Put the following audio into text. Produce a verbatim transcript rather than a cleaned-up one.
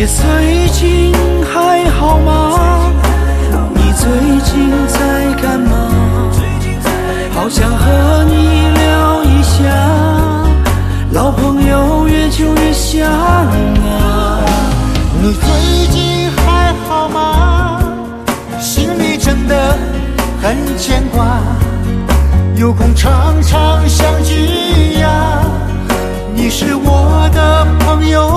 姐最近还好吗？你最近在干嘛？好想和你聊一下，老朋友越久越像啊。 你最近还好吗？心里真的很牵挂，有空常常相聚呀。你是我的朋友